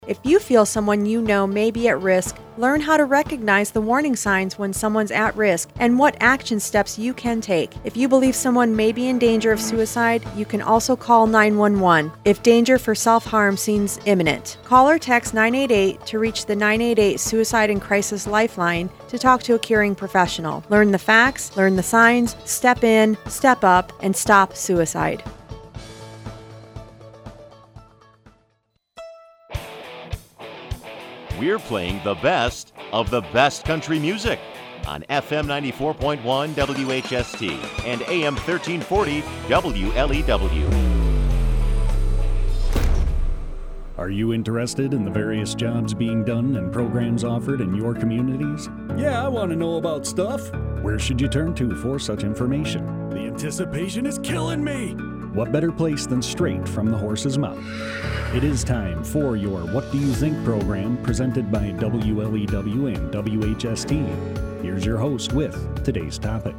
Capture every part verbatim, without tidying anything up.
If you feel someone you know may be at risk, learn how to recognize the warning signs when someone's at risk and what action steps you can take. If you believe someone may be in danger of suicide, you can also call nine one one if danger for self-harm seems imminent. Call or text nine eight eight to reach the nine eight eight Suicide and Crisis Lifeline to talk to a caring professional. Learn the facts, learn the signs, step in, step up, and stop suicide. We're playing the best of the best country music on F M ninety-four point one W H S T and A M thirteen forty W L E W. Are you interested in the various jobs being done and programs offered in your communities? Yeah, I want to know about stuff. Where should you turn to for such information? The anticipation is killing me! What better place than straight from the horse's mouth? It is time for your What Do You Think program presented by W L E W and W H S T. Here's your host with today's topic.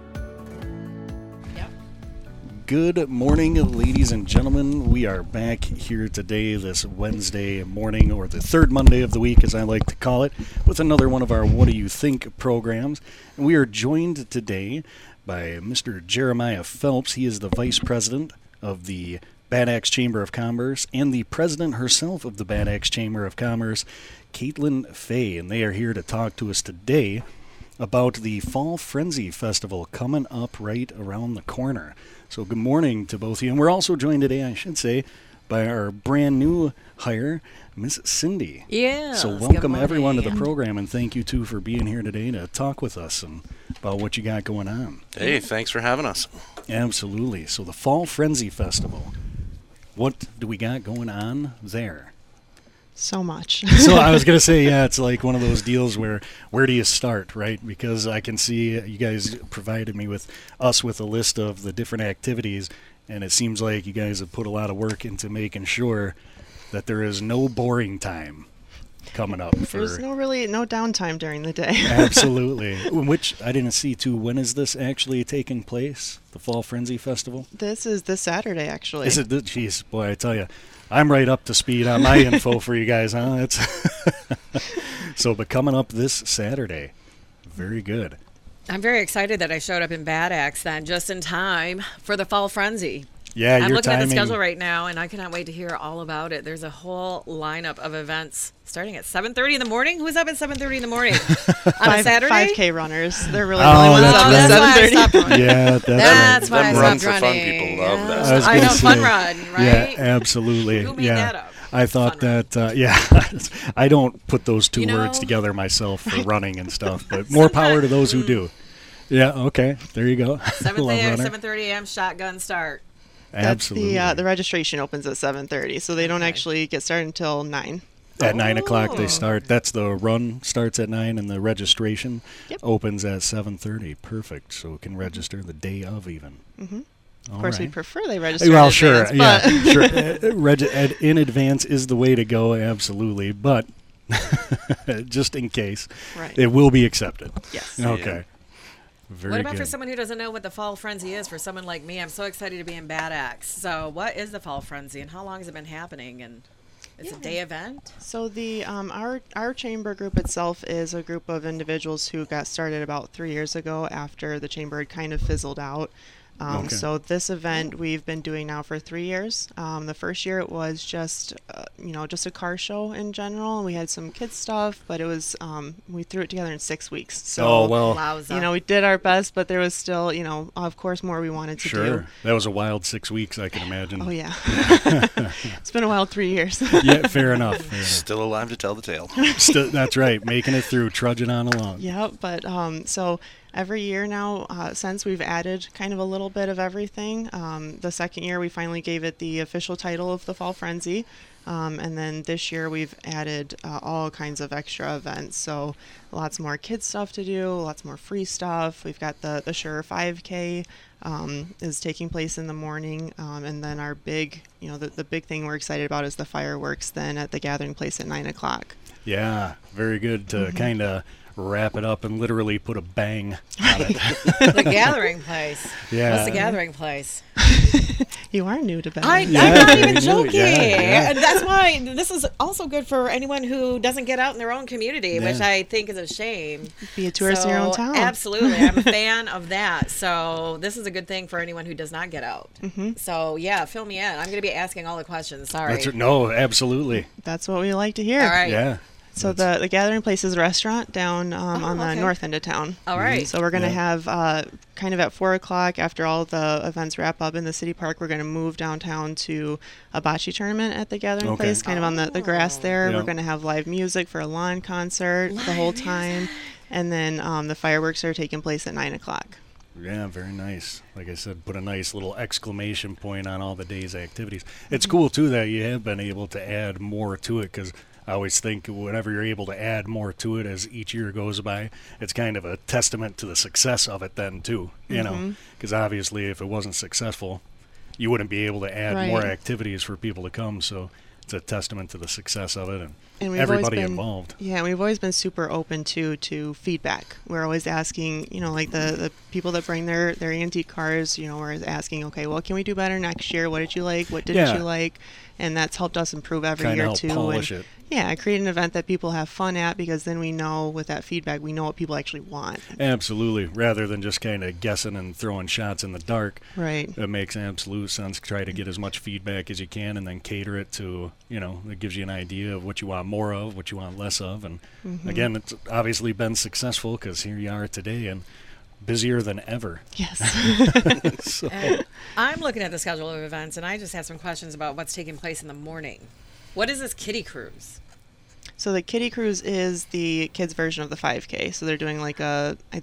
Yep. Good morning, ladies and gentlemen. We are back here today, this Wednesday morning, or the third Monday of the week, as I like to call it, with another one of our What Do You Think programs. And we are joined today by Mister Jeremiah Phelps. He is the Vice President of the Bad Axe Chamber of Commerce and the President herself of the Bad Axe Chamber of Commerce, Caitlin Fay. And they are here to talk to us today about the Fall Frenzy Festival coming up right around the corner. So good morning to both of you. And we're also joined today, I should say, by our brand new hire, Miss Cindy. Yeah. So welcome everyone to the program, and thank you too for being here today to talk with us and about what you got going on. Hey, thanks for having us. Absolutely. So the Fall Frenzy Festival, what do we got going on there? So much. So I was going to say, yeah, it's like one of those deals where, where do you start, right? Because I can see you guys provided me with, us with a list of the different activities, and it seems like you guys have put a lot of work into making sure that there is no boring time coming up. For There's no really, no downtime during the day. Absolutely. Which I didn't see too. When is this actually taking place? The Fall Frenzy Festival? This is this Saturday, actually. Is it? Jeez, boy, I tell you, I'm right up to speed on my info for you guys, huh? It's so, but coming up this Saturday. Very good. I'm very excited that I showed up in Bad Axe then, just in time for the Fall Frenzy. Yeah, I'm your looking timing. at the schedule right now, and I cannot wait to hear all about it. There's a whole lineup of events starting at seven thirty in the morning. Who's up at seven thirty in the morning on Five, a Saturday? five K runners. They're really Oh, the only ones that's up right. at That's why I seven stopped thirty. running. Yeah, that's, That's why Them I run stopped for fun running. people love that. Yeah. I was I gonna know, fun say, run, Yeah, right? absolutely. Who made yeah. that up? I thought Fun that, uh, yeah, I don't put those two You know- words together myself for running and stuff, but more power to those who do. Yeah, okay, there you go. seven Love runner. thirty a.m. shotgun start. That's Absolutely. the uh, the registration opens at seven thirty, so they don't Okay. actually get started until nine. At nine o'clock they Oh. start. That's the run starts at nine, and the registration Yep. opens at seven thirty. Perfect. So it can register the day of even. Mm-hmm. All Of course, right. we'd prefer they register Well, in sure, advance, but yeah, sure. Uh, reg- ad- in advance is the way to go, absolutely. But just in case, Right. it will be accepted. Yes. Okay. Very What about good. for someone who doesn't know what the Fall Frenzy is? For someone like me, I'm so excited to be in Bad Axe. So what is the Fall Frenzy, and how long has it been happening? And it's a Yeah. day event? So the um, our our chamber group itself is a group of individuals who got started about three years ago after the chamber had kind of fizzled out. Um, Okay. So this event we've been doing now for three years. Um, the first year it was just, uh, you know, just a car show in general, and we had some kids stuff, but it was um, we threw it together in six weeks. So Oh, well, Wowza. you know, we did our best, but there was still, you know, of course, more we wanted to sure. do. That was a wild six weeks, I can imagine. Oh yeah, it's been a wild three years. Yeah, fair enough. Fair enough. Still alive to tell the tale. Still, that's right. Making it through, trudging on along. Yeah, but um, so every year now, uh, since we've added kind of a little bit of everything, um, the second year we finally gave it the official title of the Fall Frenzy. Um, and then this year we've added uh, all kinds of extra events. So lots more kids stuff to do, lots more free stuff. We've got the, the Sure five K um, is taking place in the morning. Um, and then our big, you know, the, the big thing we're excited about is the fireworks then at the gathering place at nine o'clock. Yeah, very good to Mm-hmm. kind of wrap it up and literally put a bang on it. The gathering place. Yeah. What's the gathering place? You are new to I, betting. Yeah, I'm not very even new. joking. Yeah, yeah. And that's why this is also good for anyone who doesn't get out in their own community, which Yeah. I think is a shame. Be a tourist in your own So, town. Absolutely. I'm a fan of that. So this is a good thing for anyone who does not get out. Mm-hmm. So, yeah, fill me in. I'm going to be asking all the questions. Sorry. That's, no, absolutely. That's what we like to hear. All right. Yeah. So the, the Gathering Place is a restaurant down um, Oh, on the okay. north end of town. All right. So we're going to Yeah. have uh, kind of at four o'clock after all the events wrap up in the city park, we're going to move downtown to a bocce tournament at the Gathering Okay. Place, kind of on the, the grass there. Yeah. We're going to have live music for a lawn concert the whole time. And then um, the fireworks are taking place at nine o'clock. Yeah, very nice. Like I said, put a nice little exclamation point on all the day's activities. It's cool, too, that you have been able to add more to it, because I always think whenever you're able to add more to it as each year goes by, it's kind of a testament to the success of it then, too, you know, because obviously if it wasn't successful, you wouldn't be able to add more Right. activities for people to come, so it's a testament to the success of it and, And we've always everybody been- involved. Yeah, we've always been super open to to feedback. We're always asking, you know, like the, the people that bring their, their antique cars, you know, we're asking, okay, well, can we do better next year? What did you like? What didn't Yeah. you like? And that's helped us improve every Kinda year help too. polish and it. Yeah, create an event that people have fun at, because then we know with that feedback, we know what people actually want. Absolutely. Rather than just kind of guessing and throwing shots in the dark, Right. it makes absolute sense. Try to get as much feedback as you can and then cater it to, you know, it gives you an idea of what you want more of, what you want less of. And again, it's obviously been successful because here you are today and busier than ever. Yes. So, And I'm looking at the schedule of events, and I just have some questions about what's taking place in the morning. What is this kiddie cruise? So the Kiddie Cruise is the kids' version of the five K. So they're doing like a, I,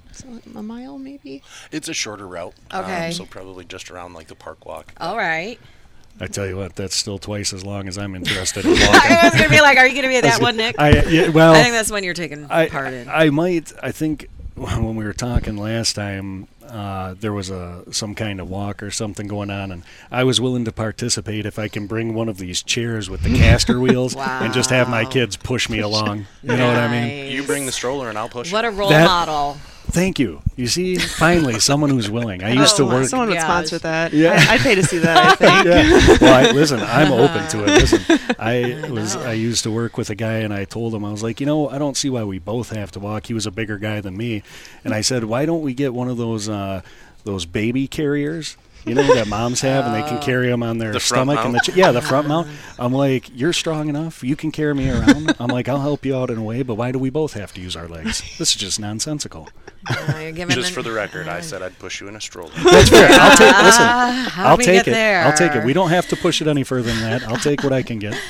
a mile maybe? It's a shorter route. Okay. Um, so probably just around like the park walk. All right. I tell you what, that's still twice as long as I'm interested in I walking. was going to be like, are you going to be at that one, Nick? I, I, yeah, well, think that's when you're taking I, part in. I might. I think when we were talking last time, uh, there was a some kind of walk or something going on, and I was willing to participate if I can bring one of these chairs with the caster wheels and just have my Wow. kids push me along. You know what I mean? You bring the stroller and I'll push What it. a role That- model. Thank you. You see, finally, someone who's willing. I used to Oh, my work. Someone would gosh. sponsor that. Yeah. I, I'd pay to see that, I think. Yeah. Well, I, listen, I'm open to it. Listen, I was I used to work with a guy, and I told him I was like, you know, I don't see why we both have to walk. He was a bigger guy than me, and I said, why don't we get one of those uh, those baby carriers? You know that moms have, and they can carry them on their The front stomach and the mount? ch- yeah, the front mount. I'm like, you're strong enough. You can carry me around. I'm like, I'll help you out in a way, but why do we both have to use our legs? This is just nonsensical. Uh, you're giving Just them- for the record, I said I'd push you in a stroller. That's fair. I'll take. Listen, how I'll we take get it. there? I'll take it. We don't have to push it any further than that. I'll take what I can get.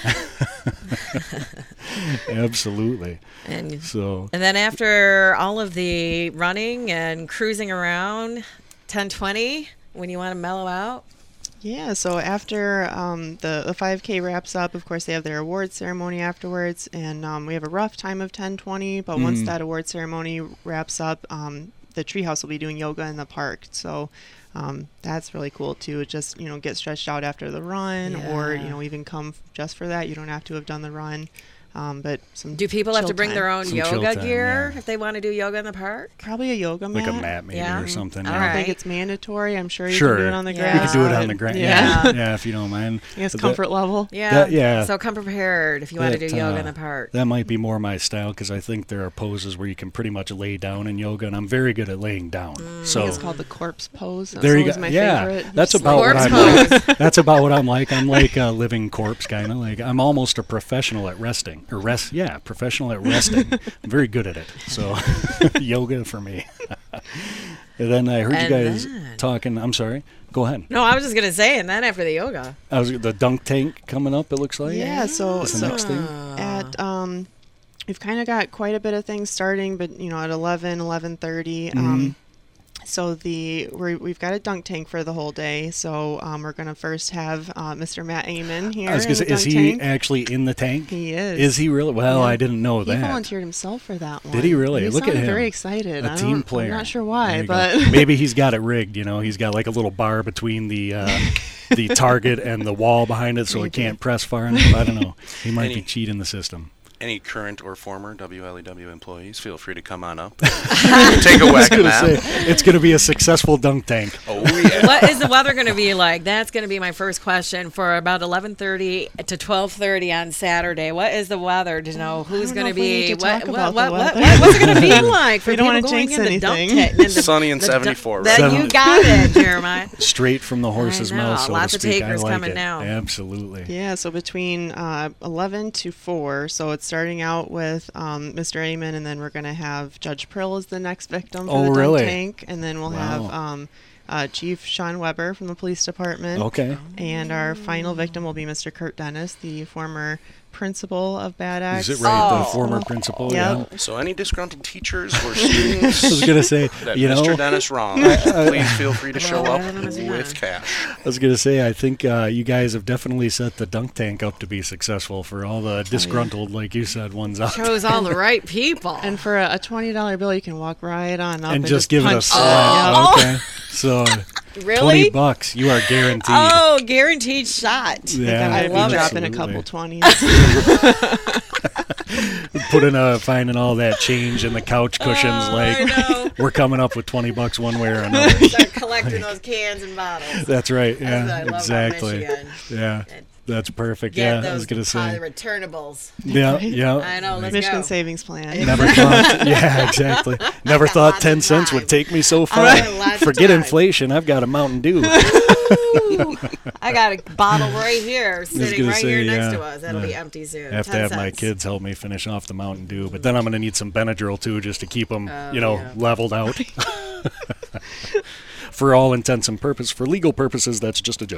Absolutely. And, So and then after all of the running and cruising around, ten twenty, when you want to mellow out, Yeah, so after um, the, the five K wraps up, of course, they have their award ceremony afterwards, and um, we have a rough time of ten twenty, but once Mhm. that award ceremony wraps up, um, the treehouse will be doing yoga in the park. So um, that's really cool, too. Just, you know, get stretched out after the run, or, Yeah. you know, even come f- just for that. You don't have to have done the run. Um, but some do people have chill to bring time. their own Some chill yoga time, gear yeah. if they want to do yoga in the park? Probably a yoga mat. like a mat maybe Yeah. or something. All yeah. I don't think right. it's mandatory. I'm sure you Sure. can do it on the Yeah. grass. You You can do it on but- the ground. Yeah. Yeah. yeah, if you don't mind. I guess That- comfort level. Yeah. That- yeah. So come prepared if you want to do that, yoga uh, in the park. That might be more my style because I think there are poses where you can pretty much lay down in yoga, and I'm very good at laying down. I So think it's called the corpse pose. That's there you always go. my Yeah, favorite. that's Just about what Corpse I'm pose. like. That's about what I'm like. I'm like a living corpse, kind of like I'm almost a professional at resting or rest. Yeah, professional at resting. I'm very good at it. So yoga for me. And then I heard And you guys then- talking. I'm sorry. Go ahead. No, I was just gonna say, and then after the yoga, I was the dunk tank coming up. It looks like. Yeah, so, That's the so next thing. at um, we've kind of got quite a bit of things starting, but you know, at eleven, eleven thirty. Um, so the we're, we've got a dunk tank for the whole day. So um, we're gonna first have uh, Mister Matt Amon here. I was in gonna say, the is dunk he tank. actually in the tank? He is. Is he really? Well, Yeah. I didn't know He that. volunteered himself for that one. Did he really? He Look at sounded him. very excited. A I team don't, player. I'm not sure There why, you go. but maybe he's got it rigged. You know, he's got like a little bar between the uh, the target and the wall behind it, so he Maybe. can't press far enough. I don't know. He might And be he- cheating the system. Any current or former W L E W employees, feel free to come on up. Take a whack at that. Say, it's going to be a successful dunk tank. Oh, yeah. What is the weather going to be like? That's going to be my first question for about eleven thirty to twelve thirty on Saturday. What is the weather to know who's going to be? What, what, what, what, what, what's it going to be like for We don't people wanna going jinx in the dunk anything. tank? in the- Sunny and the seventy-four, dunk- right? That you got it, Jeremiah. Straight from the horse's I know, mouth, so lots to of speak. takers I like coming it. now. Absolutely. Yeah, so between uh, eleven to four, so it's starting out with um, Mister Amon, and then we're going to have Judge Prill as the next victim for Oh, the dunk really? tank, and then we'll Wow. have um, uh, Chief Sean Weber from the police department. Okay. And our final victim will be Mister Kurt Dennis, the former principal of Bad Axe. Is it right? Oh. The former principal? Yep. Yeah. So any disgruntled teachers or students I was going to say, that you know, Mister Dennis wrong, please feel free to show Well, up I don't know, Mister with Dennis. cash. I was going to say, I think uh, you guys have definitely set the dunk tank up to be successful for all the disgruntled, like you said, ones out. Chose all the right people. And for a, a twenty dollar bill, you can walk right on up And and, just give it a punch slap. Yep. Okay. So really? twenty bucks, you are guaranteed. Oh, guaranteed shot. Yeah, I I love it. drop in a absolutely. couple twenties. Put in a finding all that change in the couch cushions. Oh, like I know. we're coming up with twenty bucks one way or another. Start collecting those cans and bottles. That's right. That's Yeah, what I love about exactly. Michigan. Yeah, that's perfect. Get Yeah, those I was gonna uh, say. returnables. Yeah, yeah. I know. Let's Michigan go. Savings Plan. Never thought. Yeah, exactly. Never got thought lots ten of cents time. would take me so far. I got lots of Forget time. inflation. I've got a Mountain Dew. Ooh, I got a bottle right here, sitting gonna right say, here next yeah, to us. That'll be yeah. empty soon. I have to ten have my cents. kids help me finish off the Mountain Dew, but then I'm going to need some Benadryl too, just to keep them, Oh, you know, yeah. leveled out. For all intents and purposes, for legal purposes, that's just a joke.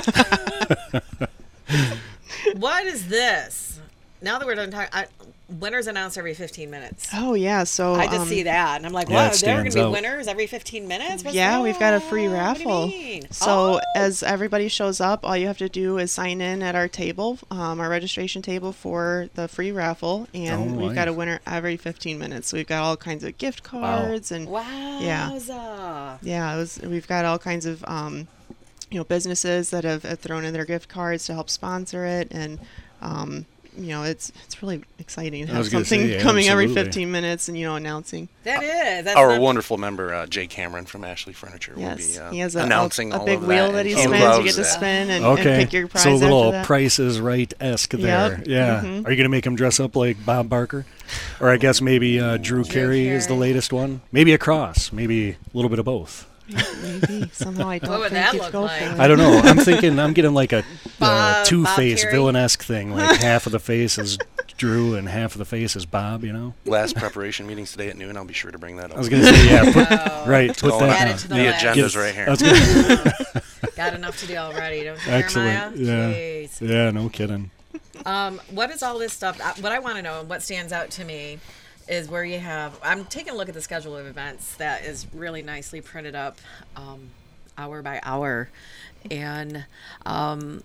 What is this? Now that we're done talking, winners announced every fifteen minutes. Oh yeah, so I just um, see that, and I'm like, yeah, wow, it there are going to stands be out. winners every fifteen minutes? What's Yeah, that? we've got a free What do you raffle. mean? So Oh. as everybody shows up, all you have to do is sign in at our table, um, our registration table for the free raffle, and Oh, we've got a nice. winner every fifteen minutes. So we've got all kinds of gift cards and Wow. Yeah. yeah, it was, we've got all kinds of um, you know businesses that have, have thrown in their gift cards to help sponsor it, and um, you know it's it's really exciting to I have was gonna say, something yeah, coming every absolutely. fifteen minutes and you know announcing. That is. That's Our not- wonderful member, uh, Jay Cameron from Ashley Furniture, Yes, will be uh, he has a, announcing a, a all big of wheel that, that he and spins. You loves get to that. spin and, Okay. and pick your prize so a little after that. Price is Right esque there. Yep. Yeah. Mhm. Are you going to make him dress up like Bob Barker? Or I guess maybe uh, Drew, Carey is the Carey. latest one. Maybe a cross. Maybe a little bit of both. Maybe somehow I don't What would think that you'd look go like? for it. I don't know. I'm thinking I'm getting like a uh, Bob- Two Bob Face Carey? villain-esque thing. Like half of the face is Drew and half of the face is Bob. You know. Last preparation meetings today at noon. I'll be sure to bring that up. I was gonna say yeah. Put, Oh. right. Put Going that Add down. it to the the list. agenda's Get- right here. I was gonna- Got enough to do already, don't you, Excellent. Jeremiah? Yeah. Jeez. Yeah. No kidding. Um, what is all this stuff? uh, What I want to know and what stands out to me is where you have. I'm taking a look at the schedule of events that is really nicely printed up, um, hour by hour, and um,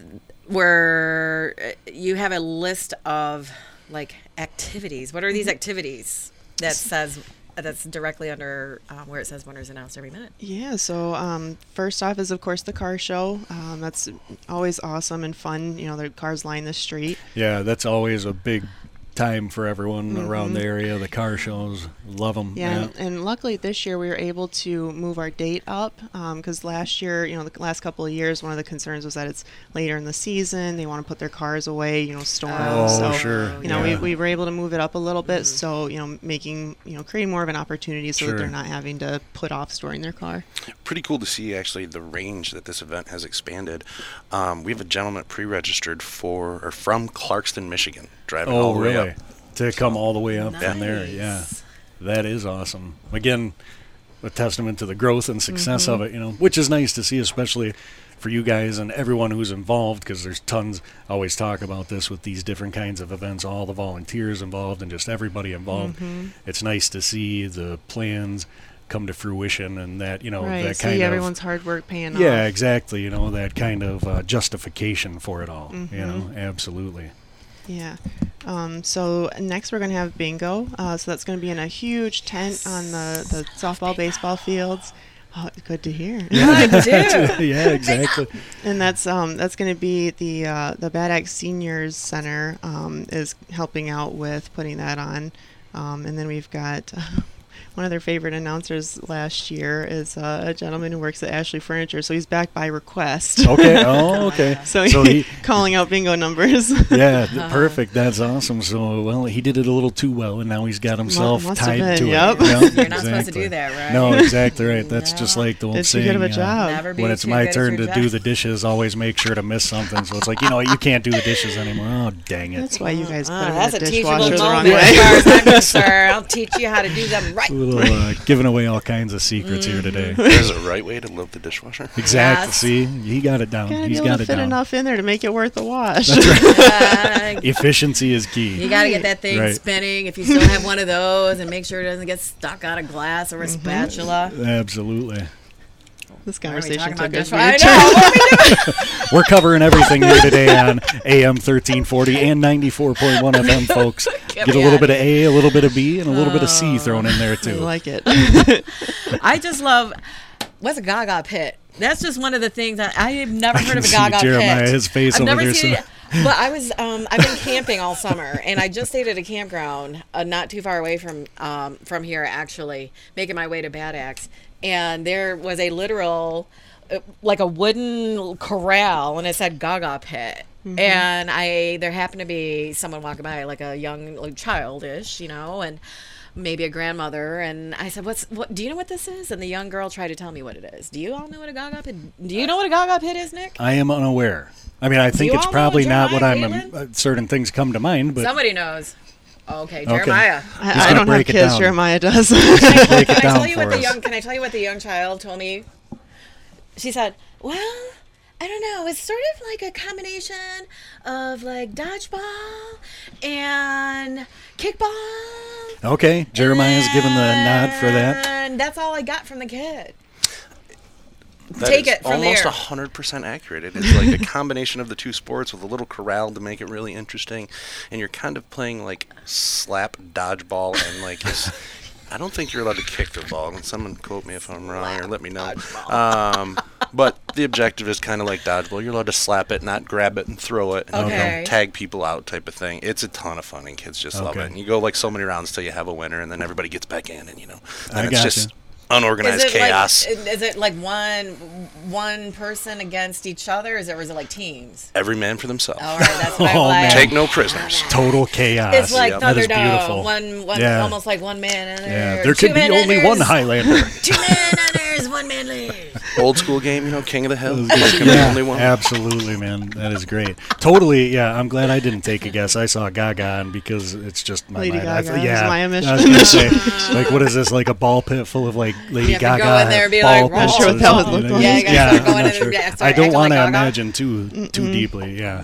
where uh, you have a list of like activities. What are these activities that says that's directly under um, where it says winners announced every minute? Yeah, so um, first off is, of course, the car show. Um, that's always awesome and fun. You know, the cars line the street. Yeah, that's always a big time for everyone around the area. The car shows, love them. Yeah, And, and luckily this year we were able to move our date up because last year, you know, the last couple of years, one of the concerns was that it's later in the season. They want to put their cars away, you know, store 'em. Oh, so, sure. You know, yeah. we, we were able to move it up a little bit. So, you know, making, you know, creating more of an opportunity so Sure. that they're not having to put off storing their car. Pretty cool to see actually the range that this event has expanded. Um, we have a gentleman pre-registered for or from Clarkston, Michigan, driving Oh, all the way really? up. To come all the way up from there, yeah. Nice. That is awesome. Again, a testament to the growth and success of it, you know, which is nice to see, especially for you guys and everyone who's involved, because there's tons. I always talk about this with these different kinds of events, all the volunteers involved and just everybody involved. It's nice to see the plans come to fruition and that, you know, right. that See kind of everyone's hard work paying off. yeah, exactly. You know, that kind of uh, justification for it all. You know, absolutely. Yeah. Um, so next we're going to have bingo. Uh, so that's going to be in a huge tent on the, the softball, baseball fields. Oh, good to hear. I do. Yeah, exactly. And that's um that's going to be the uh, the Bad Axe Seniors Center um, is helping out with putting that on, um, and then we've got. One of their favorite announcers last year is uh, a gentleman who works at Ashley Furniture, so he's back by request. Okay. Oh, okay. so, So he, he- calling out bingo numbers. Yeah, th- perfect. That's awesome. So, well, he did it a little too well, and now he's got himself must have tied been, to yep. it. Yep, You're not supposed to exactly. do that, right? No, exactly right. That's No. just like the old Did too saying. good of a uh, job. Never be when it's too my good as turn your to do job. the dishes, always make sure to miss something. So it's like, you know what, you can't do the dishes anymore. Oh, dang it. That's why you guys put Ah, him that's in a the teachable dishwasher the wrong moment as way. far as I'm concerned. I'll teach you how to do them right. A little uh, giving away all kinds of secrets here today. There's a right way to load the dishwasher. Exactly. Yes. See, he got it down. Gotta He's be able got to it fit down. enough in there to make it worth the wash. Uh, Efficiency is key. you got to get that thing Right. spinning. If you still have one of those, and make sure it doesn't get stuck on a glass or a spatula. Absolutely. This Why are we conversation talking took about a dishwasher? I weird know. turn. What are we doing? We're covering everything here today on A M thirteen forty and ninety-four point one F M, folks. Get Get a me little outta bit of A, a little bit of B, and a little bit of C thrown in there, I too. like it. I just love. What's a Gaga pit? That's just one of the things that I have never I heard can of a see Gaga Jeremiah, pit. his face I've over never there. seen so- it. But I was, um, I've been camping all summer, and I just stayed at a campground uh, not too far away from um, from here, actually, making my way to Bad Axe. And there was a literal, uh, like a wooden corral, and it said Gaga pit. Mm-hmm. And I, there happened to be someone walking by, like a young, like childish, you know, and maybe a grandmother. And I said, "What's what? Do you know what this is?" And the young girl tried to tell me what it is. Do you all know what a Gaga pit? Do you know what a Gaga pit is, Nick? I am unaware. I mean, I think you it's all know probably not what I'm. Jeremiah Um, Whalen? uh, certain things come to mind, but Somebody knows. Okay, Okay. Jeremiah. He's I, I gonna don't have break it kids. down. Jeremiah does. break it Can I down tell you for what the us. young? Can I tell you what the young child told me? She said, "Well, I don't know. It's sort of like a combination of like dodgeball and kickball." Okay, Jeremiah's given the nod for that. And that's all I got from the kid. That Take is it from almost there. one hundred percent accurate. It is like a combination of the two sports with a little corral to make it really interesting. And you're kind of playing like slap dodgeball and like it's, I don't think you're allowed to kick the ball. And someone quote me if I'm wrong or let me know. Um, but the objective is kind of like dodgeball. You're allowed to slap it, not grab it and throw it. And, you know, Okay. tag people out type of thing. It's a ton of fun and kids just love Okay. it. And you go like so many rounds till you have a winner and then everybody gets back in and you know. I And it's gotcha. just unorganized Is it chaos. like is it like one one person against each other? Is it or is it like teams? Every man for themselves. All right, that's what Oh, I like. man. Take no prisoners. Total chaos. It's like Yep. That is Thunderdome. beautiful. One, one, Yeah. almost like one man. Under, Yeah, there two could be man only one unders, Highlander. Two man unders, one man leaves. Old school game, you know, King of the Hill. There can be Yeah, only one. absolutely, man. That is great. Totally, yeah. I'm glad I didn't take a guess. I saw Gaga on because it's just my Lady mind. I Gaga th- is yeah, my I was omission. gonna say, like, what is this? Like a ball pit full of like Lady You have to Gaga go in there and be ball like, pits Not sure what that or would something, look you know? like. Yeah, you gotta Yeah, start going I'm not in sure. and yeah, start I don't acting want to like Gaga. imagine too too deeply. Yeah.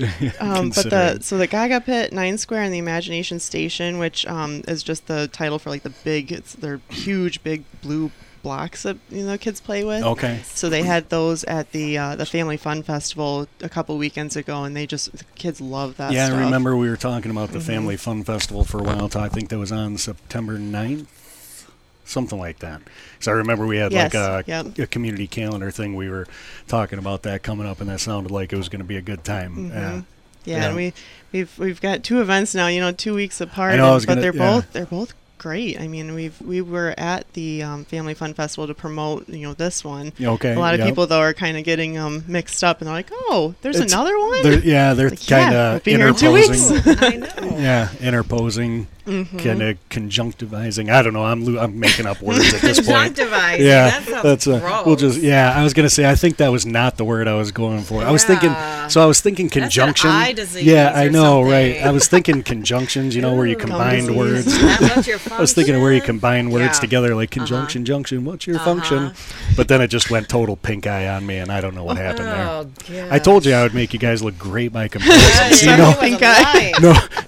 Um, but the Considering. so the Gaga Pit, Nine Square, and the Imagination Station, which um, is just the title for like the big, it's they're huge, big blue blocks that you know kids play with. Okay. So they had those at the uh, the Family Fun Festival a couple weekends ago, and they just the kids love that. Yeah, stuff. I remember we were talking about the Family Fun Festival for a while. I think that was on September ninth, something like that. So I remember we had Yes, like a, yep. a community calendar thing. We were talking about that coming up, and that sounded like it was going to be a good time. Mhm. Yeah. Yeah, Yeah. and we we've we've got two events now. You know, two weeks apart. I know, I and- was but gonna- they're yeah. both they're both great. I mean, we've we were at the um, Family Fun Festival to promote you know this one. Yeah, okay. A lot of yep. people though are kind of getting um, mixed up, and they're like, "Oh, there's It's- another one." They're, yeah, they're Like, yeah, kind we'll of be here in two weeks. interposing. I know. Yeah, interposing, Mhm. kind of conjunctivizing. I don't know. I'm lo- I'm making up words at this point. Conjunctivizing. Yeah, that sounds that's uh, gross. we'll just yeah. I was gonna say I think that was not the word I was going for. I was thinking Yeah. so I was thinking That's an conjunction. eye disease yeah, I or know, something. right? I was thinking conjunctions. You know, where you Ooh. combined Gum words. disease. That- what's your I was thinking of where you function? combine words Yeah. together, like conjunction, junction. What's your function? But then it just went total pink eye on me, and I don't know what happened there. Oh, I told you I would make you guys look great by comparison. Yeah, See, yeah. no, Pink eye. no,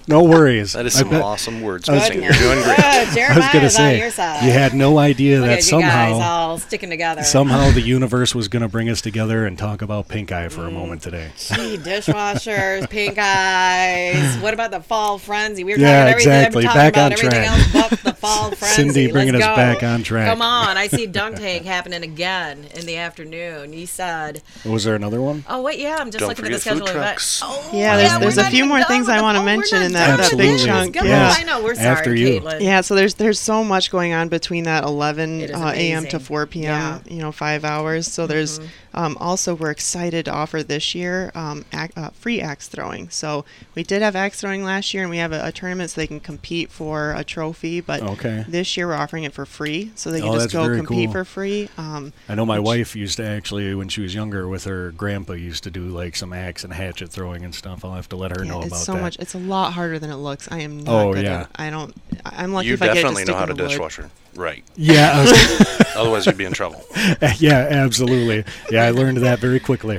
No worries. That is I some bet- awesome words. I was- You're doing great. Good. I was Jeremiah's going to on say, your side. you had no idea Look that at you guys somehow, all sticking together. somehow the universe was going to bring us together and talk about pink eye for a moment today. Gee, dishwashers, pink eyes. What about the fall frenzy? We were Yeah, talking everything, exactly. talking Back about on everything track. else but the fall frenzy. Cindy bringing Let's us go. back on track. Come on, I see dunk tank happening again in the afternoon. You said, Was there another one? oh wait, yeah, I'm just Don't looking at the forget schedule food of trucks. events. Oh, Yeah, there's- we're there's a not few even more done things with I the- wanna oh, we're mention not in that- done that with big this. chunk. Come on. Yes. I know, we're sorry, After you. Caitlin. Yeah, so there's there's so much going on between that eleven It is uh, a m to amazing. four p m. Yeah. You know, five hours. So there's Mm-hmm. um, also we're excited to offer this year um, ac- uh, free axe throwing. So we did have axe throwing last year, and we have a, a tournament so they can compete for a trophy. But Okay. this year we're offering it for free, so they can Oh, just that's go very compete cool. for free. Um, I know my which- wife used to actually, when she was younger, with her grandpa, used to do like some axe and hatchet throwing and stuff. I'll have to let her yeah, know it's about so that. much. It's a lot harder than it looks. I am not Oh, good yeah. at. I don't. I- I'm lucky You if I get it definitely to know stick how to in the wood. dishwasher. Right. Yeah, I was, Otherwise, you'd be in trouble. yeah, absolutely. Yeah, I learned that very quickly.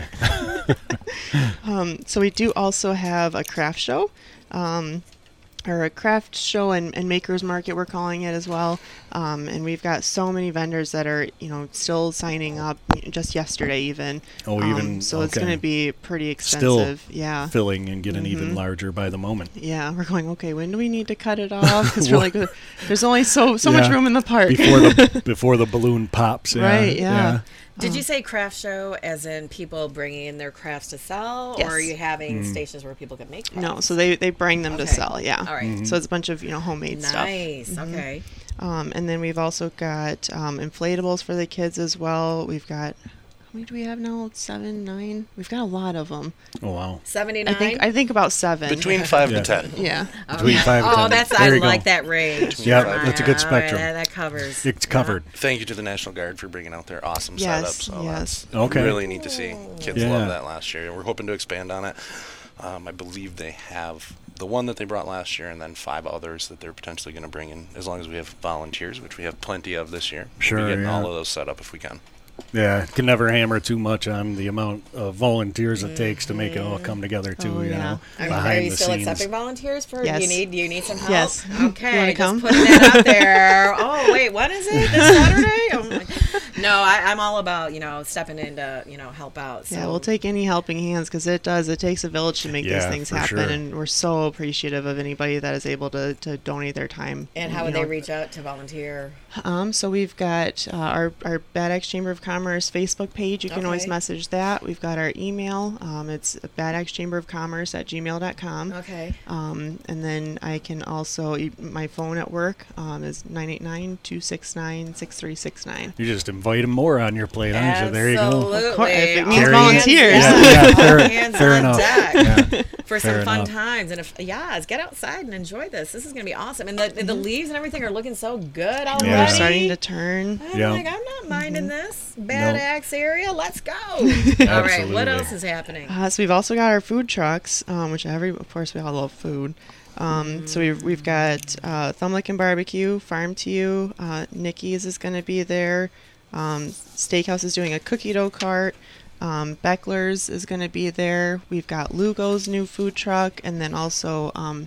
Um, so we do also have a craft show, um, or a craft show and, and makers market, we're calling it as well. Um, and we've got so many vendors that are, you know, still signing up. Just yesterday, even. Oh, Um, even- so it's okay. going to be pretty Still extensive. yeah. Filling and getting even Mhm. larger by the moment. Yeah, we're going. Okay, when do we need to cut it off? Because we're like, there's only so so much Yeah. room in the park. Before the before the balloon pops. Yeah, Right, yeah. Did you say craft show as in people bringing in their crafts to sell, Yes. or are you having Mm. stations where people can make crafts? No, so they they bring them to Okay. sell. Yeah. All right. Mm-hmm. So it's a bunch of you know homemade stuff. Nice. Mhm. Okay. Um, and then we've also got um, inflatables for the kids as well. We've got how many do we have now? Seven, nine. We've got a lot of them. Oh wow. seventy-nine. I think I think about seven. Between five Yeah. to ten. yeah. Between five and Oh, ten. that's There I you go. like that range. Yeah, Come that's a good on. All right, spectrum. that, that covers. It's covered. Thank you to the National Guard for bringing out their awesome Yes, setups. Oh, yes. that's Okay. really neat to see. Kids Yeah. love that last year, and we're hoping to expand on it. Um, I believe they have the one that they brought last year, and then five others that they're potentially going to bring in, as long as we have volunteers, which we have plenty of this year. We'll be Sure, getting yeah. all of those set up if we can. Yeah, can never hammer too much on the amount of volunteers it takes to make it all come together too. Oh, you yeah. know, Are, behind are you the still scenes. accepting volunteers for? Yes. You need. Do you need some help? Yes. Okay. You wanna just come? putting that out there. Oh wait, when is it? This Saturday? Oh my. No, I, I'm all about you know stepping in to you know help out. So. Yeah, we'll take any helping hands because it does. It takes a village to make Yeah, these things for happen, sure. and we're so appreciative of anybody that is able to, to donate their time. And how you would know. they reach out to volunteer? Um, so we've got uh, our our Bad Axe Chamber of Commerce Facebook page. You can always Okay. message that. We've got our email. Um, it's Bad Axe Chamber of Commerce at gmail dot com. Okay. Um, and then I can also e- my phone at work um, is nine eight nine, two six nine, six three six nine. You just invite them more on your plate, aren't you? There you go. Absolutely. Of course, if it All means hands- volunteers. Yeah, Yeah, yeah, all fair- hands fair on enough. deck Yeah. for some Fair fun enough. times. And if yeah, get outside and enjoy this. This is gonna be awesome. And the Mm-hmm. the leaves and everything are looking so good already. Yeah. They're starting to turn. I'm Yeah. like, I'm not minding this bad Nope. axe area. Let's go. All right, what Absolutely. else is happening? Uh, so we've also got our food trucks, um, which every, of course, we all love food. Um, So we've we've got uh, Thumb Lickin' Barbecue, Farm to You, uh, Nikki's is going to be there. Um, Steakhouse is doing a cookie dough cart. Um, Beckler's is going to be there. We've got Lugo's new food truck, and then also um,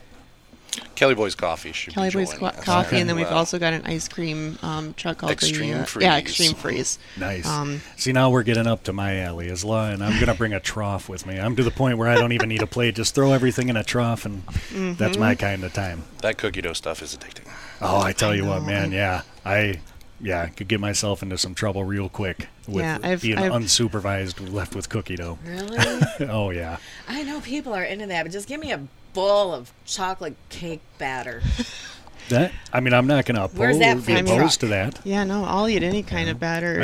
Kelly Boy's Coffee should Kelly be Boy's joining Co- us Coffee, as and then we've well. also got an ice cream um, truck called Extreme the, uh, Freeze. Yeah, Extreme Freeze. Nice. Um, See, now we're getting up to my alley as well, and I'm gonna bring a trough with me. I'm to the point where I don't even need a plate; just throw everything in a trough, and that's my kind of time. That cookie dough stuff is addicting. Oh, I tell you what, know. man, yeah, I, yeah, could get myself into some trouble real quick with Yeah, I've- being I've- unsupervised, left with cookie dough. Really? Oh yeah, I know people are into that, but just give me a bowl of chocolate cake batter. that. I mean, I'm not gonna Where's oppose, that be food opposed truck? to that. yeah, no, I'll eat any kind of batter. I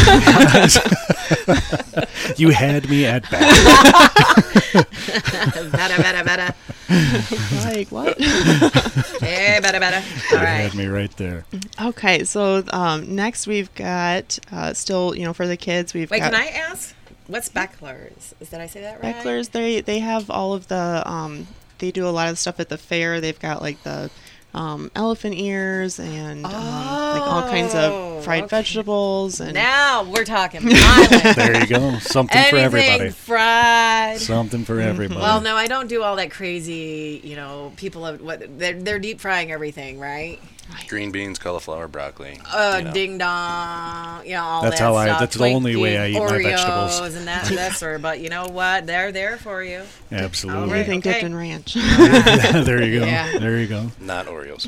So. say- you had me at bat. better, better, better. like, what? Hey, better, better. All You right. had me right there. Okay, so um, next we've got uh, still, you know, for the kids, we've Wait, got can I ask? What's Beckler's? Is did I say that right? Beckler's. They they have all of the um, they do a lot of stuff at the fair. They've got like the um, elephant ears and um, like all kinds of fried okay. vegetables and Now we're talking mileage. There you go. Something for Anything everybody. fried. Something for everybody. Well, no, I don't do all that crazy. You know, people have what they're they're deep frying everything, right? Green beans, cauliflower, broccoli. Uh, you know. ding dong, you know, all That's that how I- stuff. that's the only way I eat my Oreos vegetables. and that, that sort of. But you know what? They're there for you. Absolutely. All right. anything okay. dipped in ranch. There you go. Yeah. There you go. Not Oreos.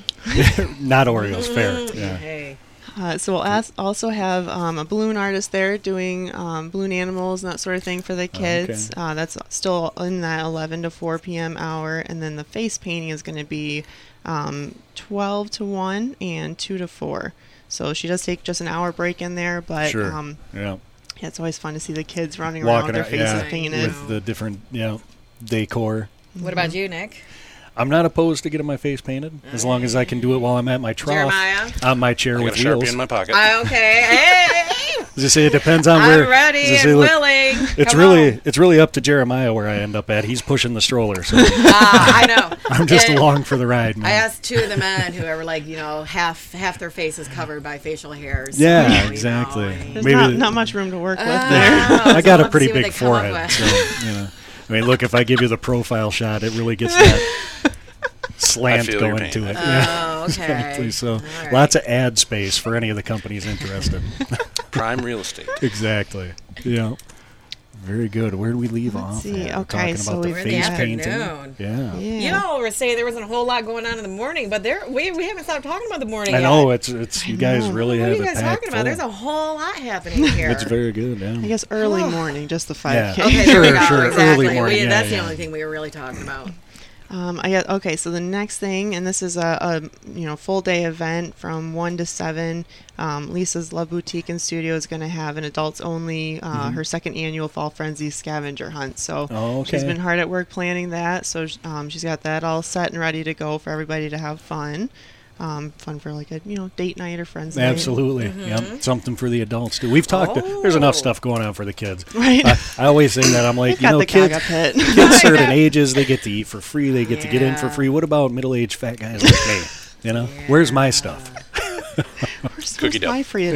Not Oreos. Fair. Yeah. Hey. Uh, so we'll as- also have um, a balloon artist there doing um, balloon animals and that sort of thing for the kids. Okay. Uh, that's still in that eleven to four p.m. hour. And then the face painting is going to be um, twelve to one and two to four. So she does take just an hour break in there, but Sure. um, Yeah. yeah, it's always fun to see the kids running around with Walking their out, faces yeah, painted. with the different, you know, decor. What about you, Nick? I'm not opposed to getting my face painted as long as I can do it while I'm at my trough Jeremiah? on my chair I got with a Sharpie wheels. in my pocket. Uh, okay. Hey, As I say, it depends on where. I'm ready as I and say, look, willing. It's Come really on. it's really up to Jeremiah where I end up at. He's pushing the stroller, so Ah, I know. I'm just And along for the ride, man. I asked two of the men who were like, you know, half half their faces covered by facial hairs. Yeah, you know, exactly. and- There's Maybe not, the- not much room to work with Ah, there. so I got we'll a pretty see what big they come up forehead, with. so you know. I mean, look, if I give you the profile shot, it really gets that slant feel your going pain. to it. Oh, Yeah, okay. exactly. So, All right. lots of ad space for any of the companies interested. Prime real estate. Exactly. Yeah. Very good. Where do we leave Let's off? see. at? Okay, Talking so about the we've We're in the face painting. afternoon. Yeah. Yeah. You know, we're saying there wasn't a whole lot going on in the morning, but there we, we haven't stopped talking about the morning I yet. know it's it's you guys know. really What have are you it guys packed talking about? full. There's a whole lot happening here. It's very good. Yeah. I guess early morning, just the five Yeah. K. Okay, there we Sure, go. sure. Exactly. Early morning, We- yeah, that's the yeah. only thing we were really talking about. Um, I get okay. So the next thing, and this is a, a you know full day event from one to seven. Um, Lisa's Love Boutique and Studio is going to have an adults only uh, her second annual Fall Frenzy scavenger hunt. So Mm-hmm. Oh, she's okay. been hard at work planning that. So um, she's got that all set and ready to go for everybody to have fun. Um, fun for like a you know date night or friends night. Absolutely. Yep. Something for the adults too. We've talked. There's enough Oh. stuff going on for the kids. Right. I, I always say that. I'm like, They've you got know, the kids. Gaga pit. Kids certain ages, they get to eat for free. They get to get in for Yeah. free. What about middle-aged fat guys like me? You know, where's my stuff? Where's, Cookie where's my dough. free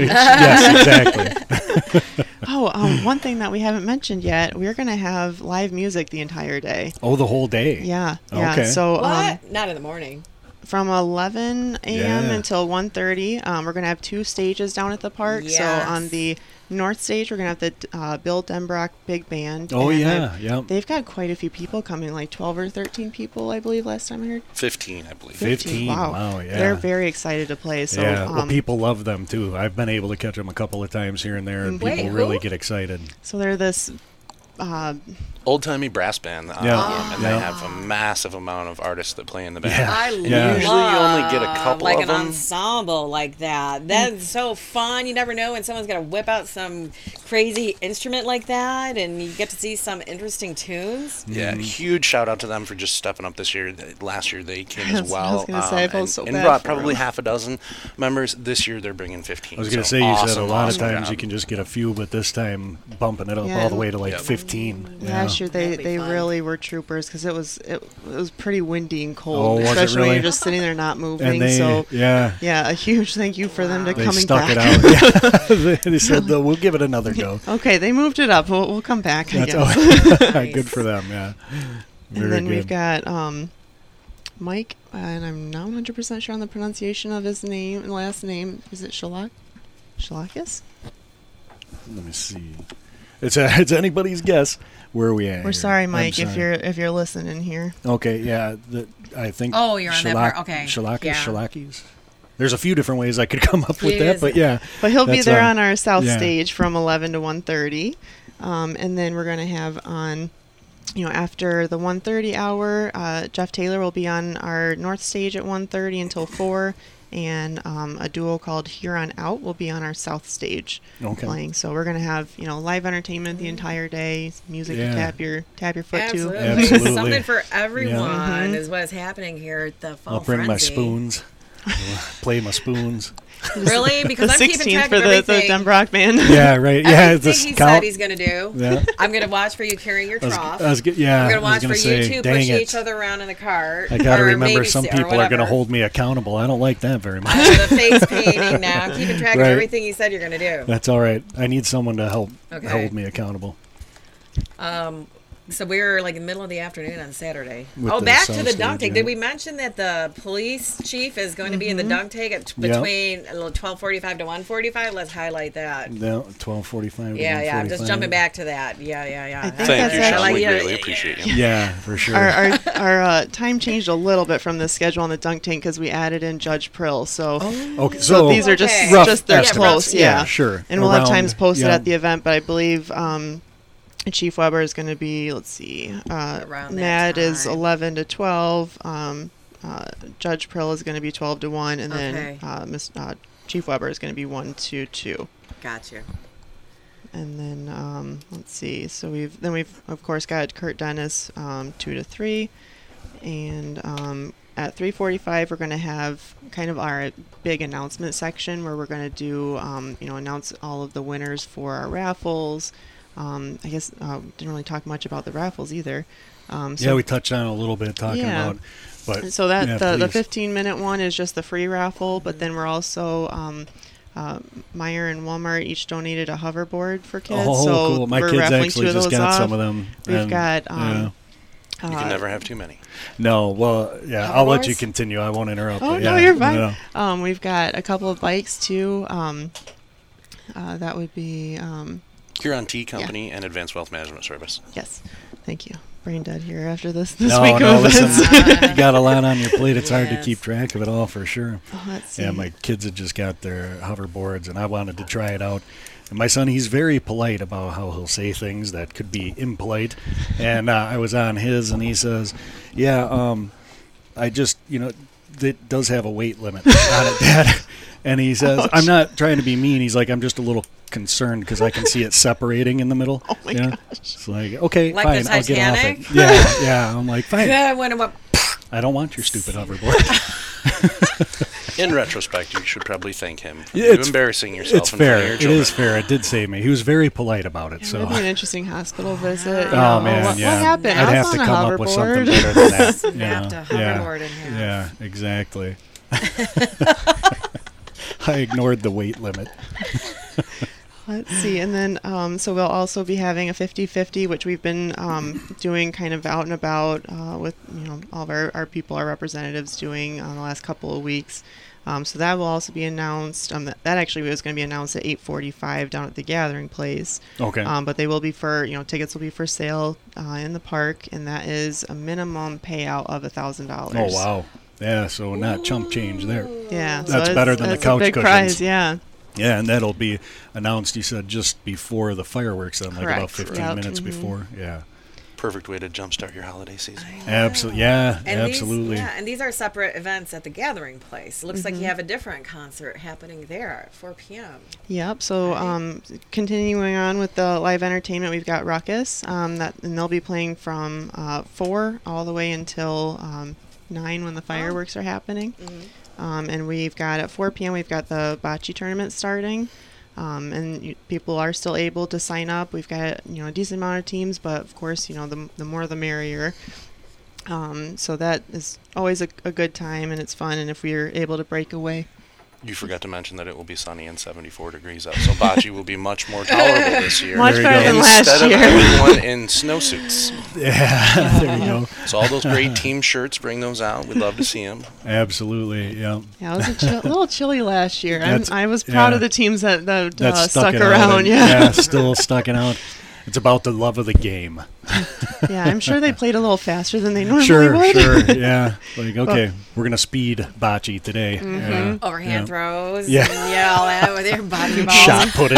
Yes, exactly. Oh, um, one thing that we haven't mentioned yet, we're going to have live music the entire day. Oh, the whole day. Yeah, yeah. Okay. So um, What? Not in the morning. from eleven a.m. Yeah. until one thirty, um, we're going to have two stages down at the park. So Yes. on the north stage, we're going to have the uh, Bill Denbrock Big Band. Oh and yeah, they've- yeah. They've got quite a few people coming, like twelve or thirteen people, I believe, last time I heard. Fifteen, I believe. Fifteen. Wow. Wow, yeah. They're very excited to play. So, yeah, um, well, people love them too. I've been able to catch them a couple of times here and there, and Wait, people really who? get excited. so they're this. Uh, Old timey brass band. Um, Yeah. And Yeah. they have a massive amount of artists that play in the band. Yeah. I Yeah. love Usually you only get a couple like of an them. ensemble like that. That's so fun. You never know when someone's gonna whip out some crazy instrument like that, and you get to see some interesting tunes. Yeah, Mm-hmm. huge shout out to them for just stepping up this year. Th- Last year they came I as was- well. I was gonna say, I felt and, so and bad brought for probably them. half a dozen members. This year they're bringing fifteen. I was going to so say, you awesome, said a lot awesome of times job. you can just get a few, but this time bumping it up Yeah, all the way to like Yep. fifteen. Last year they, That'll be they fun. really were troopers because it was it, it was pretty windy and Oh, cold, was it especially when really? you're just sitting there not moving. And they, so yeah, yeah, a huge thank you for them to they coming stuck back. it out. Yeah. they, they said, "Though, we'll give it another go." Okay, they moved it up. We'll, we'll come back. I That's guess. all. Good for them. Yeah. Very and then good. we've got um, Mike, and I'm not one hundred percent sure on the pronunciation of his name and last name. Is it Shalak? Shalakis? Let me see. It's a, it's anybody's guess. Where are we at? We're here? sorry, I'm Mike, if sorry. you're if you're listening here. Okay, yeah. The, I think. Oh, you're on that Shalak- part, okay, Shalakis, yeah. Shalaki's. There's a few different ways I could come up with He that, is- but yeah. But he'll be That's, there uh, on our south yeah. stage from eleven to one thirty. Um, and then we're going to have on, you know, after the one thirty hour, uh, Jeff Taylor will be on our north stage at one thirty until four. And um, a duo called Here on Out will be on our south stage Okay. playing. So we're going to have, you know, live entertainment the entire day, music Yeah. to tap your, tap your foot Absolutely. to. Absolutely. Something for everyone Mhm. is what is happening here at the Fall I'll bring my Frenzy. spoons. Play my spoons. Really? Because the I'm keeping sixteenth track for of the, the everything. Denbrock band. Yeah, right. Yeah, Everything this he count. said he's going to do. Yeah. I'm going to watch for you carrying your I was, trough. I was, ge- yeah, I'm going I to was watch gonna for say, you two dang push it. each other around in the cart. I got to or remember maybe some s- or people are going to whatever. hold me accountable. I don't like that very much. I know the face painting now. I'm keeping track Right. of everything you said you're going to do. That's all right. I need someone to help Okay. hold me accountable. Um, so we were like in the middle of the afternoon on Saturday. With oh, the back to the soundstage, dunk tank. yeah. Did we mention that the police chief is going to be in the Mm-hmm. dunk tank at, Yeah. between twelve forty-five to one forty-five? Let's highlight that. No, twelve forty-five. Yeah, yeah. I'm just jumping back to that. Yeah, yeah, yeah. I think Thank you, that's Sean. actually- We yeah, greatly yeah, appreciate you. Yeah, for sure. Our our, our uh, time changed a little bit from the schedule on the dunk tank because we added in Judge Prill. So okay, so, so, these are just Okay. rough just they're estimates. close, yeah. Yeah, sure. And we'll have Around- times posted yeah. at the event, but I believe um, Chief Weber is going to be. Let's see. Uh, Around that Ned is time. eleven to twelve. Um, uh, Judge Prill is going to be twelve to one, and Okay. then uh, Miss uh, Chief Weber is going to be one to two. Gotcha. And then um, let's see. So we've then we've of course got Kurt Dennis um, two to three, and um, at three forty-five we're going to have kind of our big announcement section where we're going to do um, you know announce all of the winners for our raffles. Um, I guess uh, didn't really talk much about the raffles either. Um, so Yeah, we touched on it a little bit talking Yeah. about, but and so that yeah, the, the please. fifteen minute one is just the free raffle, but then we're also um, uh, Meyer and Walmart each donated a hoverboard for kids. Oh, so cool! My we're kids raffling actually two of just those got off. some of them. We've and, got um, You uh, can never have too many. no, well, yeah, I'll let you Hoverboards? continue. I won't interrupt. Oh but no, yeah, you're fine. no. Um, we've got a couple of bikes too. Um, uh, that would be um, Huron Tea Company and Advanced Wealth Management Service. yes. Thank you. Brain dead here after this this No, week no, of listen, events. you got a lot on your plate. It's hard to Yes. keep track of it all for sure. Oh, let's see. Yeah, my kids had just got their hoverboards, and I wanted to try it out. And my son, he's very polite about how he'll say things that could be impolite. And uh, I was on his, and he says, "Yeah, um, I just, you know, it does have a weight limit on it, Dad." And he says, Ouch. "I'm not trying to be mean." He's like, "I'm just a little concerned because I can see it separating in the middle." Oh my yeah? gosh. It's like, okay, Like fine, the I'll get off Titanic? it. Yeah, yeah. I'm like, fine. Yeah, when I'm up. I don't want your stupid hoverboard. In retrospect, you should probably thank him for Yeah, you it's- embarrassing yourself It's in front of fair. your It children. is fair. It did save me. He was very polite about it. It So, would be an interesting hospital visit. oh you know, man, what, yeah. what happened? I'd I have was to on a come up with something hoverboard. better than that. Snapped yeah, a hoverboard in half. yeah, exactly. I ignored the weight limit. Let's see. And then, um, so we'll also be having a fifty-fifty, which we've been um, doing kind of out and about uh, with, you know, all of our, our people, our representatives doing on the last couple of weeks. Um, so that will also be announced. Um, that, that actually was going to be announced at eight forty-five down at the Gathering Place. Okay. Um, but they will be for, you know, tickets will be for sale uh, in the park, and that is a minimum payout of a thousand dollars. Oh wow. Yeah. So not chump change there. Yeah, so That's it's- better than the it's couch a big cushions. prize, yeah. Yeah, and that'll be announced. You said just before the fireworks, then, like about Correct. fifteen Yep. minutes Mhm. before. Yeah. Perfect way to jumpstart your holiday season. Absolutely. Yeah. And absolutely. These, yeah, and these are separate events at the Gathering Place. It looks Mm-hmm. like you have a different concert happening there at four p.m. Yep. So, Right. um, continuing on with the live entertainment, we've got Ruckus. Um, that and they'll be playing from uh, four all the way until um, nine when the fireworks are happening. Um, and we've got at four p.m. we've got the bocce tournament starting. Um, and you, people are still able to sign up. We've got you know a decent amount of teams, but of course you know the the more the merrier. Um, so that is always a, a good time and it's fun. And if we're able to break away. You forgot to mention that it will be sunny and seventy-four degrees out, so bocce will be much more tolerable this year. Much There you better go. than last Instead year. of everyone in snowsuits. Yeah. There you go. So all those great team shirts, bring those out. We'd love to see them. Absolutely. Yeah. Yeah, it was a, chill, a little chilly last year. I'm, That's- I was proud yeah. of the teams that, that, That's uh, stuck, stuck it out around. and- Yeah. yeah. Still stuck it out. It's about the love of the game. Yeah, I'm sure they played a little faster than they normally Sure, would. sure, yeah. Like, okay, we're gonna speed bocce today. Mm-hmm. Yeah, Overhand yeah. throws. Yeah. And yeah, all that with your bocce balls. Shot putting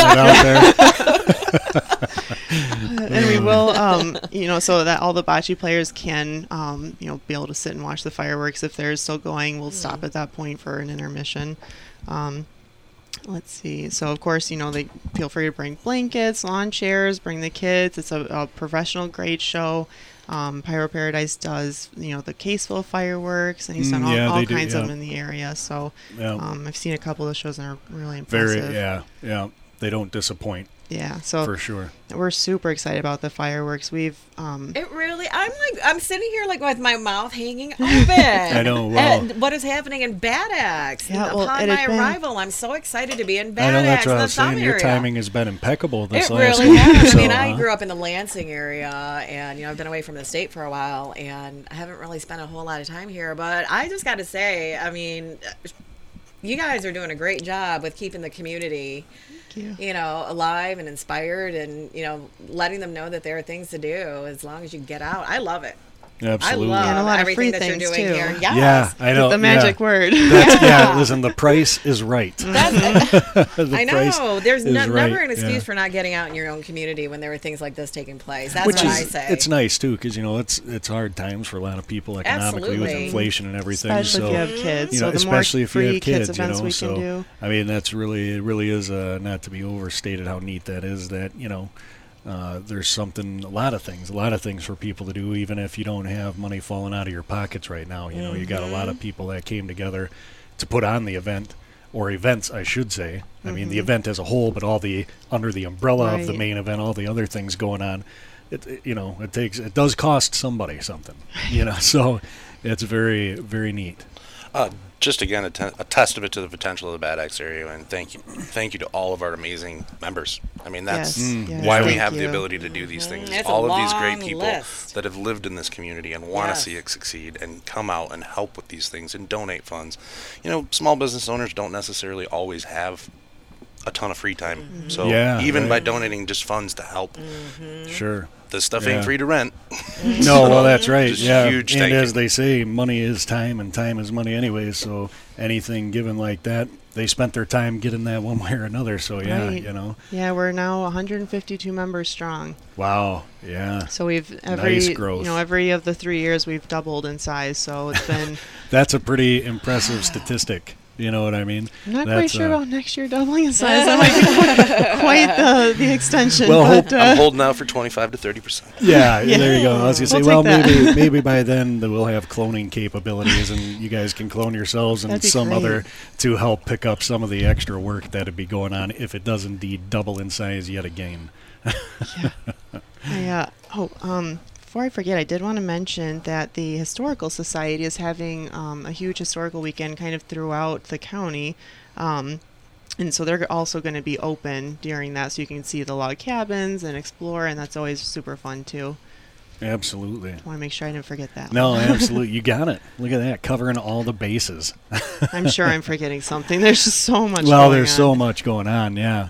it out there. And we will, um, you know, so that all the bocce players can, um, you know, be able to sit and watch the fireworks. If they're still going, we'll stop at that point for an intermission. Um, Let's see. So, of course, you know, they feel free to bring blankets, lawn chairs, bring the kids. It's a, a professional grade show. Um, Pyro Paradise does, you know, the Caseville fireworks, and he's done Mm, all, yeah, all they do, kinds of yeah. them in the area. So, Yeah. um, I've seen a couple of the shows and are really impressive. Very, yeah, yeah. They don't disappoint Yeah. So for sure. we're super excited about the fireworks. We've, um, It really, I'm like, I'm sitting here like with my mouth hanging open. I know, wow. And what is happening in Bad Axe? Yeah, And well, upon it my had been- arrival, I'm so excited to be in I Bad know that's Axe what in I the was saying. Thumb Your area. timing has been impeccable this It last really week. has. So, I mean, I uh, grew up in the Lansing area, and you know, I've been away from the state for a while, and I haven't really spent a whole lot of time here. But I just got to say, I mean, you guys are doing a great job with keeping the community, you. you know, alive and inspired, and you know, letting them know that there are things to do as long as you get out. I love it. Absolutely. I love And a lot of everything free that you're things, doing too. here. Yes. Yeah, I know. the magic yeah. word. That's, yeah, listen, the price is right. That's, The I price know. There's is no, right, never an excuse yeah. for not getting out in your own community when there are things like this taking place. That's Which what is, I say. it's nice too, because you know it's it's hard times for a lot of people economically with Absolutely. inflation and everything. Especially so if you have kids. you so know, the especially more if you free have kids, kids you events know. we So can do. I mean, that's really it. Really is uh, not to be overstated how neat that is. That you know. Uh, there's something, a lot of things, a lot of things for people to do, even if you don't have money falling out of your pockets right now. You know, you got a lot of people that came together to put on the event, or events, I should say. I mean, the event as a whole, but all the under the umbrella of the Right. main event, all the other things going on. It, it, you know, it takes, it does cost somebody something. You know, so it's very, very neat. Uh, just again, a, te- a testament to the potential of the Bad Axe area, and thank you, thank you to all of our amazing members. I mean, that's Yes, Mm. yes, why we thank have the you. ability to do these things. It's a all of these great long people list. that have lived in this community and want to Yes. see it succeed and come out and help with these things and donate funds. You know, small business owners don't necessarily always have a ton of free time, so Yeah, even by right. donating just funds to help, Sure. this stuff Yeah. ain't free to rent. No, well, that's right. Just Yeah, huge and thank as you. they say, money is time, and time is money anyway. So anything given like that, they spent their time getting that one way or another. So yeah, Right. you know, Yeah, we're now one hundred fifty-two members strong. wow, yeah, So we've every Nice growth. you know every of the three years we've doubled in size. So it's been. that's a pretty impressive statistic. You know what I mean? I'm not That's, quite sure uh, about next year doubling in size. That might be quite the the extension. Well, but, hope- uh, I'm holding out for twenty-five to thirty percent. Yeah, Yeah. there you go. I was gonna say, We'll well, take that. maybe maybe by then th- we'll have cloning capabilities, and you guys can clone yourselves and That'd be some great. other to help pick up some of the extra work that'd be going on if it does indeed double in size yet again. I, uh, oh, um, before I forget, I did want to mention that the Historical Society is having um, a huge historical weekend kind of throughout the county. Um, and so they're also going to be open during that, so you can see the log cabins and explore, and that's always super fun too. Absolutely. Want to make sure I didn't forget that. No, absolutely. You got it. Look at that, covering all the bases. I'm sure I'm forgetting something. There's just so much. Well, going there's on. so much going on. Yeah.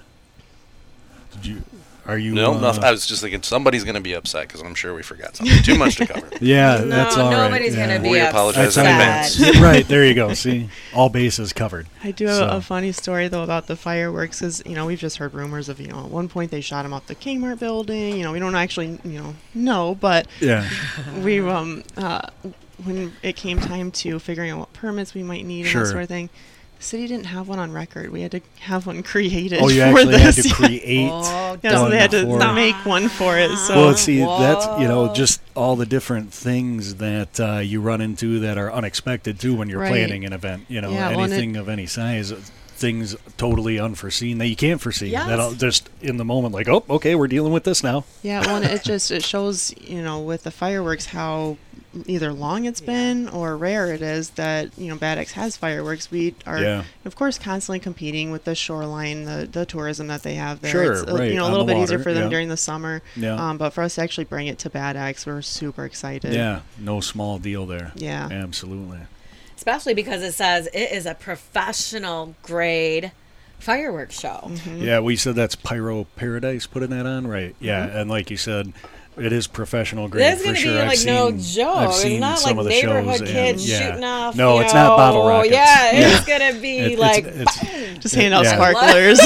Did you? Are you? No, uh, nothing. I was just thinking somebody's going to be upset because I'm sure we forgot something. Too much to cover. Yeah, No, that's all right. nobody's yeah. gonna be We apologize That's in all advance. right. right there, you go. See, all bases covered. I do have So- a funny story though about the fireworks. Is you know we've just heard rumors of you know at one point they shot them off the Kmart building. You know we don't actually you know know, but Yeah. we um uh when it came time to figuring out what permits we might need and Sure. that sort of thing, the city didn't have one on record. We had to have one created. Oh, you for actually this. had to create. Oh, Yeah, so one they had to for- make one for it. So Well, see, that's you know Whoa. just all the different things that uh, you run into that are unexpected too when you're Right. planning an event. You know, Yeah, well, and it- anything of any size, things totally unforeseen that you can't foresee. Yes. That'll just in the moment, like, oh, okay, we're dealing with this now. yeah, well, and it just it shows you know with the fireworks how either long it's been or rare it is that you know Bad Axe has fireworks. We are Yeah. of course constantly competing with the shoreline, the the tourism that they have there. Sure, it's uh, right, you know a on little the bit easier water, for them yeah. during the summer. Yeah. Um, but for us to actually bring it to Bad Axe, we're super excited. Yeah, no small deal there. Yeah. Absolutely. especially because it says it is a professional grade fireworks show. Mm-hmm. Yeah, we said that's Pyro Paradise putting that on, right? Yeah, and like you said, it is professional grade That's for gonna sure. be I've like no seen, joke. I've It's seen not some like of the neighborhood shows, kids and, yeah. shooting off. No, you it's not bottle know, rockets. Yeah, Yeah. it's gonna be It- it's- like it's- Just hand out Yeah. sparklers.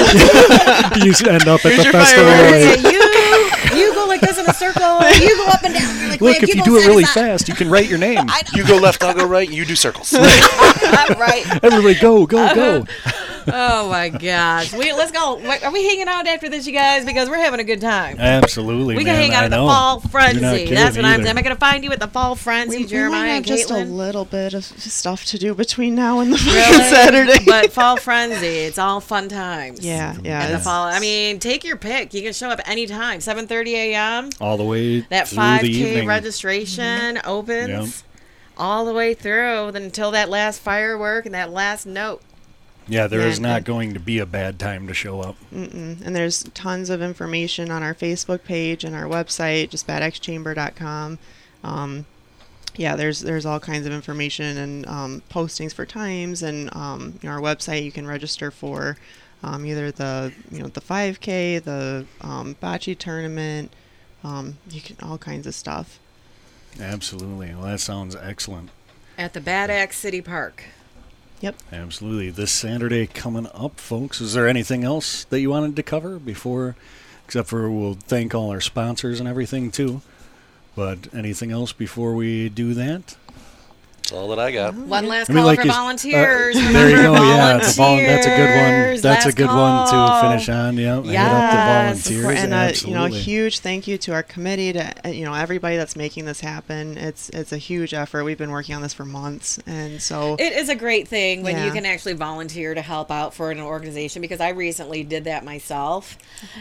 you end up at Here's the your festival. fireworks. like, you you go like this in a circle. You go up and down. You're like, Look, wait, if you go do it side really to side. fast, you can write your name. I You go left, I'll go right. You do circles. know, right. Everybody go, go, go. Oh my gosh. We let's go. Wait, are we hanging out after this, you guys? Because we're having a good time. Absolutely, We man. can hang out I at the know. Fall You're not Frenzy. kidding That's what I'm either. saying. Am I going to find you at the Fall Frenzy, We, we Jeremiah might have and just a Caitlin? little bit of stuff to do between now and the Really? Saturday. But Fall Frenzy, it's all fun times. yeah, yeah. And the it's- fall. I mean, take your pick. You can show up anytime. seven thirty a.m. All the way That through five the K evening. registration opens Yep. all the way through until that last firework and that last note. Yeah, there Yeah, is not and- going to be a bad time to show up. Mm-mm. And there's tons of information on our Facebook page and our website, just bad x chamber dot com. Um, yeah, there's there's all kinds of information and um, postings for times, and um, you know, our website you can register for um, either the you know the five K, the um, bocce tournament, um, you can all kinds of stuff. Absolutely. Well, that sounds excellent. At the Bad Axe City Park. Yep. Absolutely. This Saturday coming up, folks. Is there anything else that you wanted to cover before, except for we'll thank all our sponsors and everything too. But anything else before we do that? That's all that I got. One last I mean, call like for you s- volunteers. Uh, there you Remember, go. Yeah, it's a vol- that's a good one. volunteers. That's a Last good one to call. finish on. Yeah, hit up Yes. the volunteers. And a you know, Absolutely. huge thank you to our committee, to uh, you know everybody that's making this happen. It's it's a huge effort. We've been working on this for months, and so It is a great thing when you Yeah. can actually volunteer to help out for an organization, because I recently did that myself,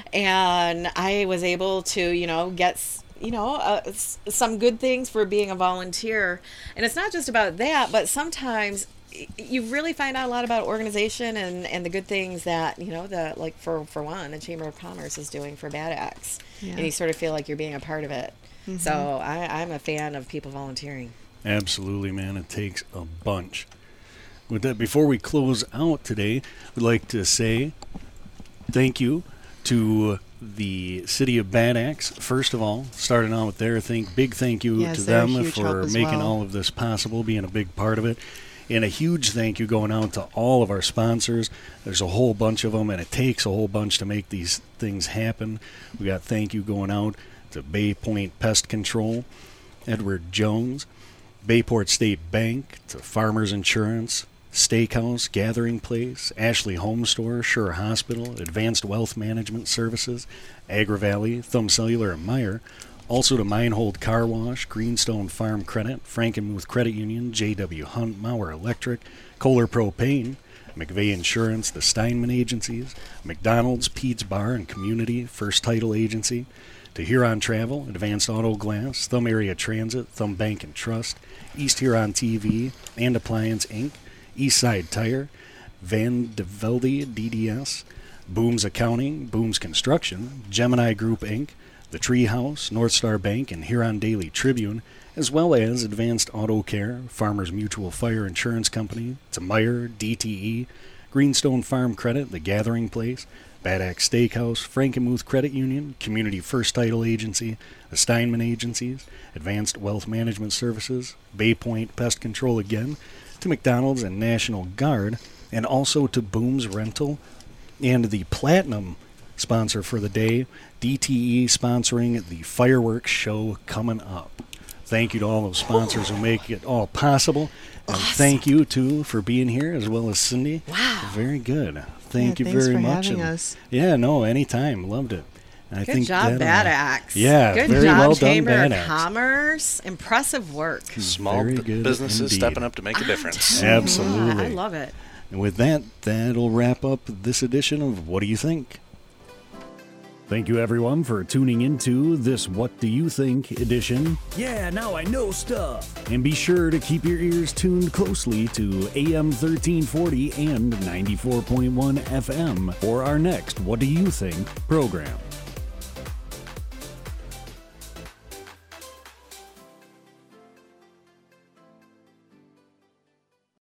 and I was able to, you know, get s- you know uh, s- some good things for being a volunteer. And it's not just about that, but sometimes y- you really find out a lot about organization and, and the good things that, you know, the like for for one, the Chamber of Commerce is doing for Bad Axe, Yeah. and you sort of feel like you're being a part of it. So I, I'm a fan of people volunteering. Absolutely, man. It takes a bunch. With that, before we close out today, we'd like to say thank you to the city of Bad Axe. First of all, starting out with their thank, big thank you Yes, to they're a them huge help for as making well. all of this possible, being a big part of it. And a huge thank you going out to all of our sponsors. There's a whole bunch of them, and it takes a whole bunch to make these things happen. We got thank you going out to Bay Point Pest Control, Edward Jones, Bayport State Bank, to Farmers Insurance, Steakhouse, Gathering Place, Ashley Home Store, Sure Hospital, Advanced Wealth Management Services, Agra Valley, Thumb Cellular, and Meyer. Also to Minehold Car Wash, Greenstone Farm Credit, Frankenmuth Credit Union, J W Hunt, Mauer Electric, Kohler Propane, McVeigh Insurance, the Steinman Agencies, McDonald's, Pete's Bar and Community, First Title Agency, to Huron Travel, Advanced Auto Glass, Thumb Area Transit, Thumb Bank and Trust, East Huron T V, and Appliance Incorporated, Eastside Tire, Van de Velde D D S, Booms Accounting, Booms Construction, Gemini Group Incorporated, The Treehouse, North Star Bank, and Huron Daily Tribune, as well as Advanced Auto Care, Farmers Mutual Fire Insurance Company, to Meyer, D T E, Greenstone Farm Credit, The Gathering Place, Bad Axe Steakhouse, Frankenmuth Credit Union, Community First Title Agency, the Steinman Agencies, Advanced Wealth Management Services, Bay Point Pest Control again, to McDonald's and National Guard, and also to Booms Rental, and the Platinum sponsor for the day, D T E, sponsoring the fireworks show coming up. Thank you to all those sponsors who make it all possible. And thank you, too, for being here, as well as Cindy. Wow. Very good. Thank Yeah, you thanks very for much. having and- us. Yeah, no, anytime. Loved it. And I Good think job, that, Bad uh, Axe. Yeah, Good very job, well done, Chamber Bad of Axe. Commerce. Impressive work. Small Very b- good businesses indeed. stepping up to make a difference. Absolutely. I love it. And with that, that'll wrap up this edition of What Do You Think? Thank you, everyone, for tuning into this What Do You Think edition. Yeah, now I know stuff. And be sure to keep your ears tuned closely to A M thirteen forty and ninety-four point one F M for our next What Do You Think program.